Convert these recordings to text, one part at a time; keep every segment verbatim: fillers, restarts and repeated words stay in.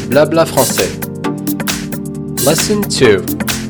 Blabla français. Lesson two.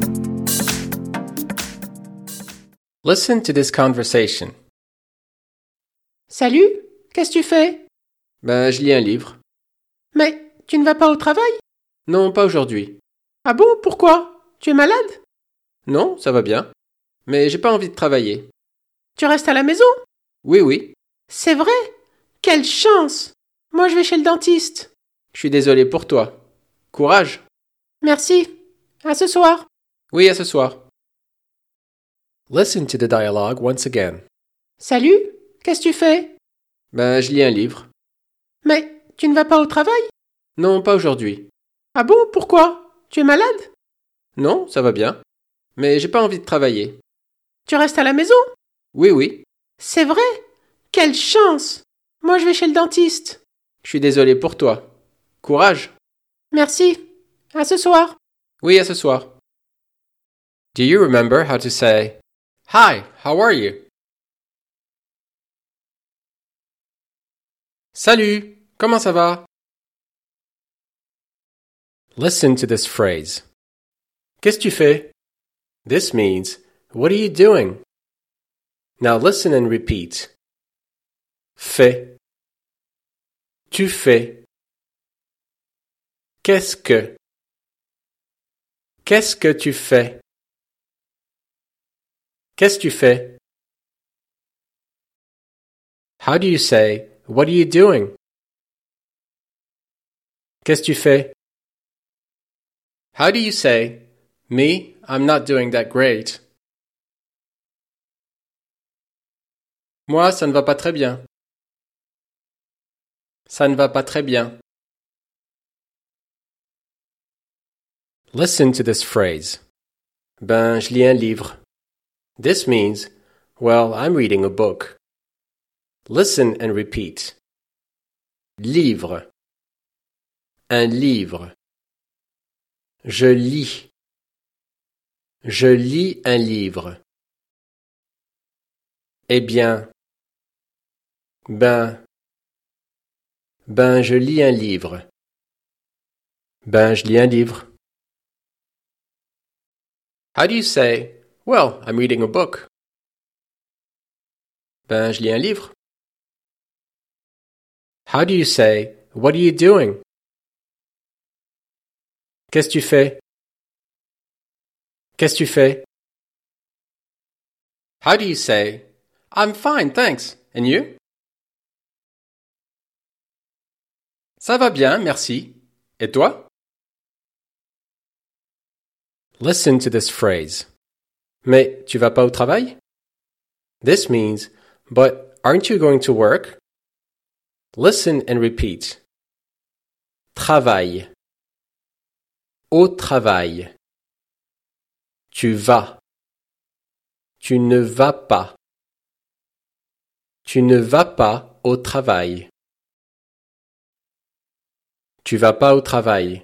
Listen to this conversation. Salut, qu'est-ce que tu fais? Ben, je lis un livre. Mais tu ne vas pas au travail? Non, pas aujourd'hui. Ah bon, pourquoi? Tu es malade? Non, ça va bien. Mais j'ai pas envie de travailler. Tu restes à la maison? Oui, oui. C'est vrai? Quelle chance! Moi je vais chez le dentiste. Je suis désolé pour toi. Courage. Merci. À ce soir. Oui, à ce soir. Listen to the dialogue once again. Salut, qu'est-ce que tu fais? Ben, je lis un livre. Mais tu ne vas pas au travail? Non, pas aujourd'hui. Ah bon, pourquoi? Tu es malade? Non, ça va bien. Mais j'ai pas envie de travailler. Tu restes à la maison? Oui, oui. C'est vrai? Quelle chance! Moi je vais chez le dentiste. Je suis désolé pour toi. Courage. Merci. À ce soir. Oui, à ce soir. Do you remember how to say, Hi, how are you? Salut, comment ça va? Listen to this phrase. Qu'est-ce que tu fais? This means, what are you doing? Now listen and repeat. Fais. Tu fais. Qu'est-ce que? Qu'est-ce que tu fais? Qu'est-ce que tu fais? How do you say, what are you doing? Qu'est-ce que tu fais? How do you say, me, I'm not doing that great. Moi, ça ne va pas très bien. Ça ne va pas très bien. Listen to this phrase. Ben, je lis un livre. This means, well, I'm reading a book. Listen and repeat. Livre. Un livre. Je lis. Je lis un livre. Eh bien. Ben. Ben, je lis un livre. Ben, je lis un livre. How do you say, well, I'm reading a book? Ben, je lis un livre. How do you say, what are you doing? Qu'est-ce que tu fais? Qu'est-ce que tu fais? How do you say, I'm fine, thanks. And you? Ça va bien, merci. Et toi? Listen to this phrase. Mais tu vas pas au travail? This means, but aren't you going to work? Listen and repeat. Travail. Au travail. Tu vas. Tu ne vas pas. Tu ne vas pas au travail. Tu vas pas au travail.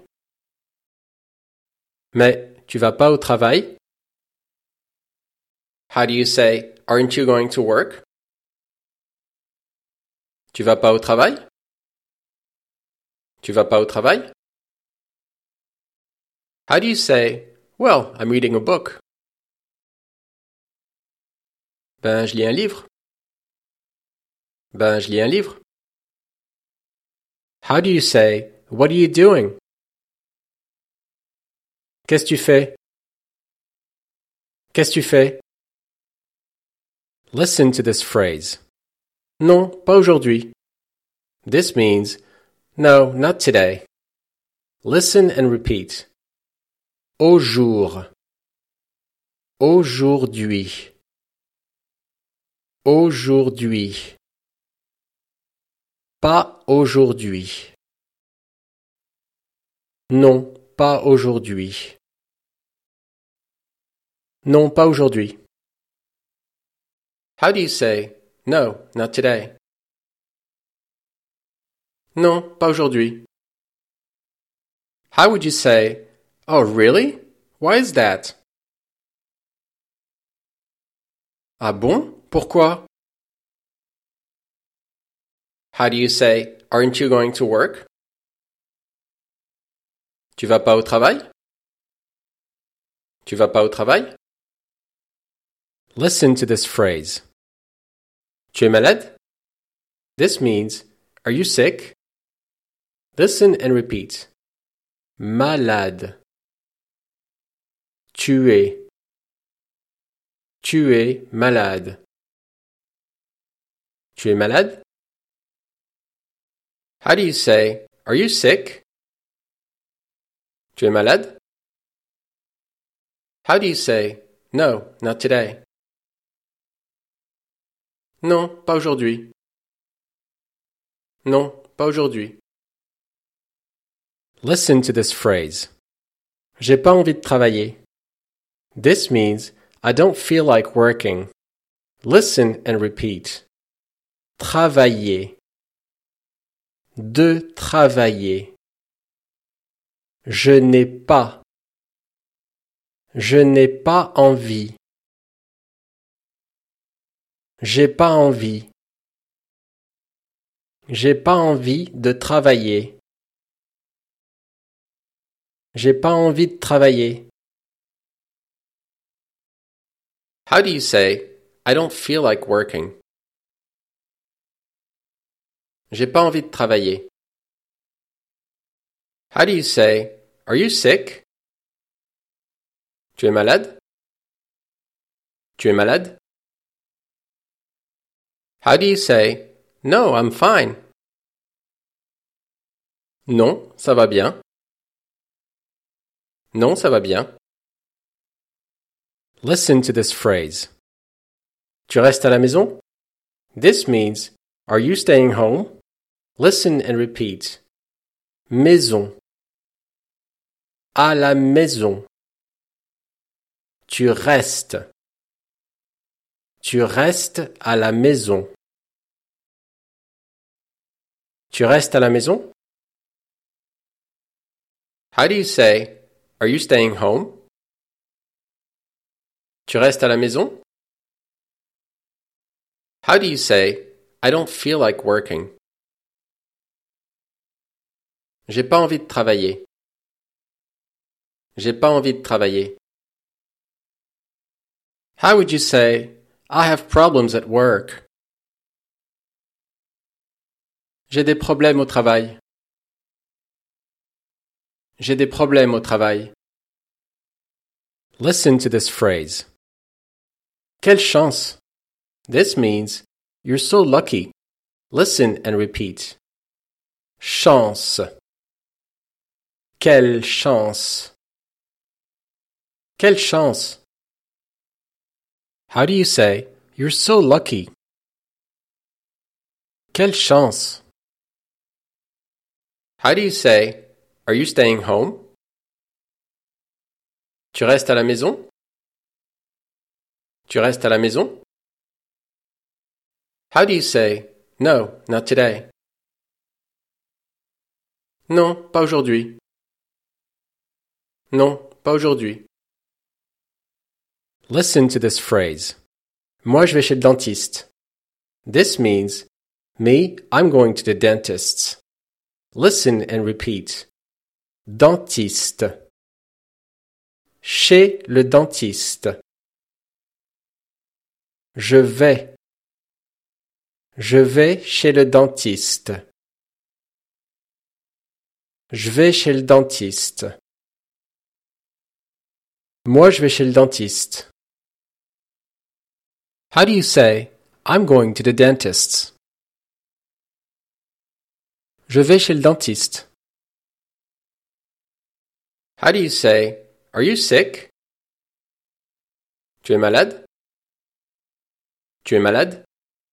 Mais tu vas pas au travail? How do you say, aren't you going to work? Tu vas pas au travail? Tu vas pas au travail? How do you say, well, I'm reading a book? Ben, je lis un livre. Ben, je lis un livre. How do you say, what are you doing? Qu'est-ce que tu fais? Qu'est-ce que tu fais? Listen to this phrase. Non, pas aujourd'hui. This means, no, not today. Listen and repeat. Au jour. Aujourd'hui. Aujourd'hui. Pas aujourd'hui. Non, pas aujourd'hui. Non, pas aujourd'hui. How do you say, no, not today? Non, pas aujourd'hui. How would you say, oh, really? Why is that? Ah bon? Pourquoi? How do you say, aren't you going to work? Tu vas pas au travail? Tu vas pas au travail? Listen to this phrase. Tu es malade? This means, are you sick? Listen and repeat. Malade. Tu es. Tu es malade. Tu es malade? How do you say, are you sick? Tu es malade? How do you say, no, not today? Non, pas aujourd'hui. Non, pas aujourd'hui. Listen to this phrase. J'ai pas envie de travailler. This means, I don't feel like working. Listen and repeat. Travailler. De travailler. Je n'ai pas. Je n'ai pas envie. J'ai pas envie. J'ai pas envie de travailler. J'ai pas envie de travailler. How do you say, I don't feel like working? J'ai pas envie de travailler. How do you say, are you sick? Tu es malade? Tu es malade? How do you say, no, I'm fine? Non, ça va bien. Non, ça va bien. Listen to this phrase. Tu restes à la maison? This means, are you staying home? Listen and repeat. Maison. À la maison. Tu restes. Tu restes à la maison. Tu restes à la maison? How do you say, are you staying home? Tu restes à la maison? How do you say, I don't feel like working? J'ai pas envie de travailler. J'ai pas envie de travailler. How would you say, I have problems at work? J'ai des problèmes au travail. J'ai des problèmes au travail. Listen to this phrase. Quelle chance! This means, you're so lucky. Listen and repeat. Chance. Quelle chance! Quelle chance! How do you say, you're so lucky? Quelle chance! How do you say, are you staying home? Tu restes à la maison? Tu restes à la maison? How do you say, no, not today? Non, pas aujourd'hui. Non, pas aujourd'hui. Listen to this phrase. Moi, je vais chez le dentiste. This means, me, I'm going to the dentist's. Listen and repeat. Dentiste. Chez le dentiste. Je vais. Je vais chez le dentiste. Je vais chez le dentiste. Moi, je vais chez le dentiste. How do you say, I'm going to the dentist's? Je vais chez le dentiste. How do you say, are you sick? Tu es malade? Tu es malade?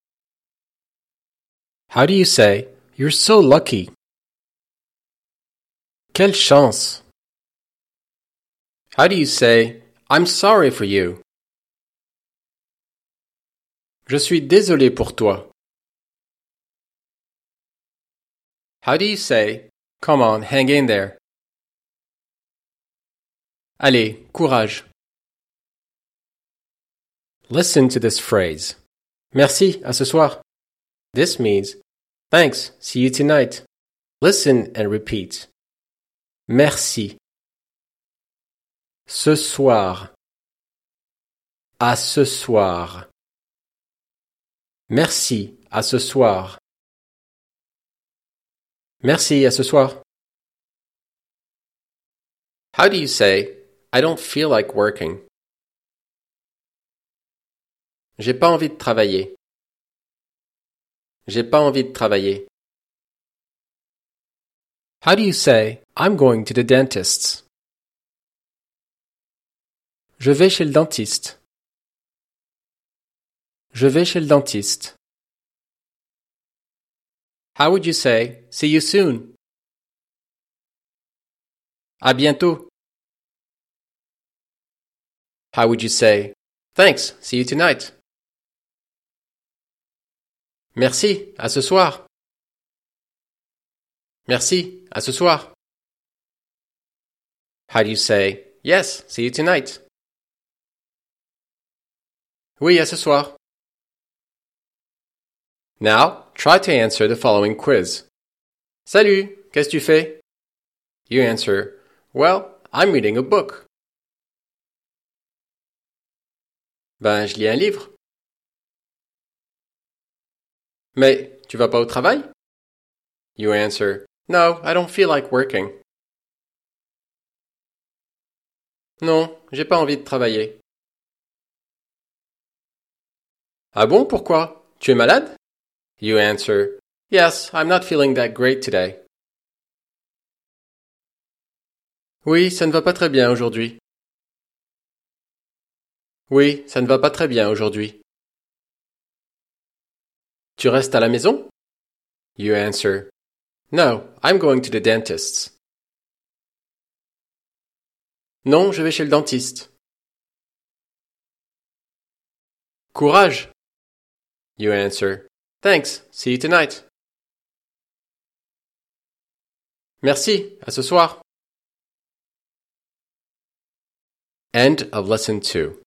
How do you say, you're so lucky? Quelle chance! How do you say, I'm sorry for you? Je suis désolé pour toi. How do you say, come on, hang in there? Allez, courage. Listen to this phrase. Merci, à ce soir. This means, thanks, see you tonight. Listen and repeat. Merci. Ce soir. À ce soir. Merci, à ce soir. Merci, à ce soir. How do you say, I don't feel like working? J'ai pas envie de travailler. J'ai pas envie de travailler. How do you say, I'm going to the dentist's? Je vais chez le dentiste. Je vais chez le dentiste. How would you say, see you soon? À bientôt. How would you say, thanks, see you tonight? Merci, à ce soir. Merci, à ce soir. How do you say, yes, see you tonight? Oui, à ce soir. Now, try to answer the following quiz. Salut, qu'est-ce que tu fais? You answer, well, I'm reading a book. Ben, je lis un livre. Mais, tu vas pas au travail? You answer, no, I don't feel like working. Non, j'ai pas envie de travailler. Ah bon, pourquoi? Tu es malade? You answer, yes, I'm not feeling that great today. Oui, ça ne va pas très bien aujourd'hui. Oui, ça ne va pas très bien aujourd'hui. Tu restes à la maison? You answer, no, I'm going to the dentist's. Non, je vais chez le dentiste. Courage! You answer, thanks, see you tonight. Merci, à ce soir. End of lesson two.